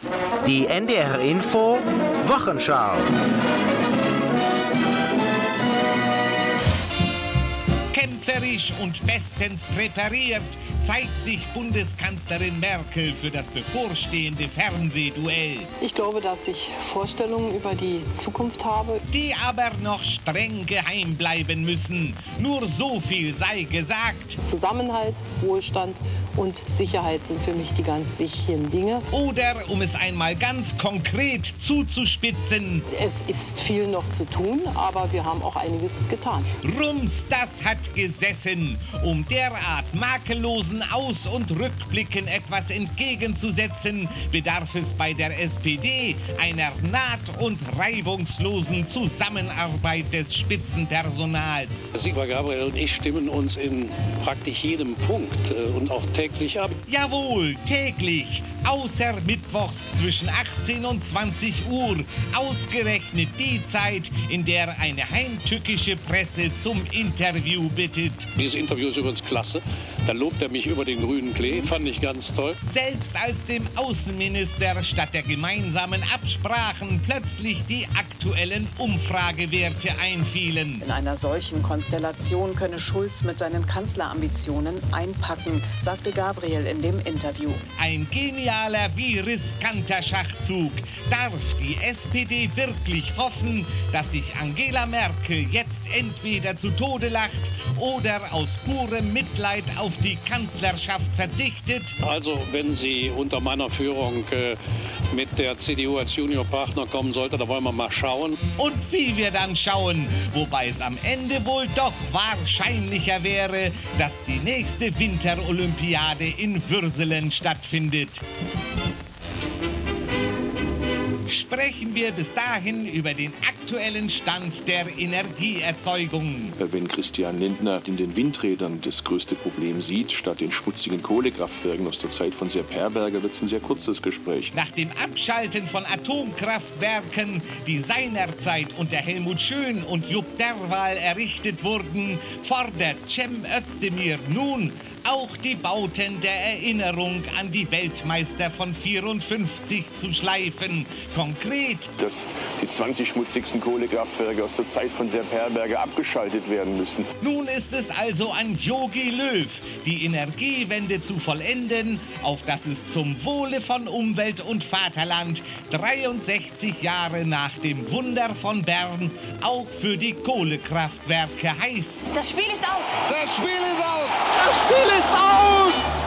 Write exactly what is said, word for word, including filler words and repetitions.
Die N D R Info Wochenschau. Kämpferisch und bestens präpariert zeigt sich Bundeskanzlerin Merkel für das bevorstehende Fernsehduell. Ich glaube, dass ich Vorstellungen über die Zukunft habe, die aber noch streng geheim bleiben müssen. Nur so viel sei gesagt. Zusammenhalt, Wohlstand und Sicherheit sind für mich die ganz wichtigen Dinge. Oder, um es einmal ganz konkret zuzuspitzen: Es ist viel noch zu tun, aber wir haben auch einiges getan. Rums, das hat gesessen. Um derart makellosen Aus- und Rückblicken etwas entgegenzusetzen, bedarf es bei der S P D einer naht- und reibungslosen Zusammenarbeit des Spitzenpersonals. Sigmar Gabriel und ich stimmen uns in praktisch jedem Punkt äh, und auch täglich ab. Jawohl, täglich. Außer mittwochs zwischen achtzehn und zwanzig Uhr. Ausgerechnet die Zeit, in der eine heimtückische Presse zum Interview bittet. Dieses Interview ist übrigens klasse. Da lobt er mich über den grünen Klee. Fand ich ganz toll. Selbst als dem Außenminister statt der gemeinsamen Absprachen plötzlich die aktuellen Umfragewerte einfielen. In einer solchen Konstellation könne Schulz mit seinen Kanzlerambitionen einpacken, sagte Gabriel in dem Interview. Ein genialer wie riskanter Schachzug. Darf die S P D wirklich hoffen, dass sich Angela Merkel jetzt entweder zu Tode lacht oder aus purem Mitleid auf die Kanzlerschaft verzichtet? Also, wenn sie unter meiner Führung äh, mit der C D U als Juniorpartner kommen sollte, da wollen wir mal schauen. Und wie wir dann schauen, wobei es am Ende wohl doch wahrscheinlicher wäre, dass die nächste Winterolympiade in Würselen stattfindet. Sprechen wir bis dahin über den aktuellen Stand der Energieerzeugung. Wenn Christian Lindner in den Windrädern das größte Problem sieht, statt den schmutzigen Kohlekraftwerken aus der Zeit von Sepp Herberger, wird es ein sehr kurzes Gespräch. Nach dem Abschalten von Atomkraftwerken, die seinerzeit unter Helmut Schön und Jupp Derwal errichtet wurden, fordert Cem Özdemir nun auch die Bauten der Erinnerung an die Weltmeister von vierundfünfzig zu schleifen. Konkret: dass die zwanzig schmutzigsten Kohlekraftwerke aus der Zeit von Sepp Herberger abgeschaltet werden müssen. Nun ist es also an Jogi Löw, die Energiewende zu vollenden, auf dass es zum Wohle von Umwelt und Vaterland dreiundsechzig Jahre nach dem Wunder von Bern auch für die Kohlekraftwerke heißt. Das Spiel ist aus! Das Spiel ist aus! Das Spiel ist aus!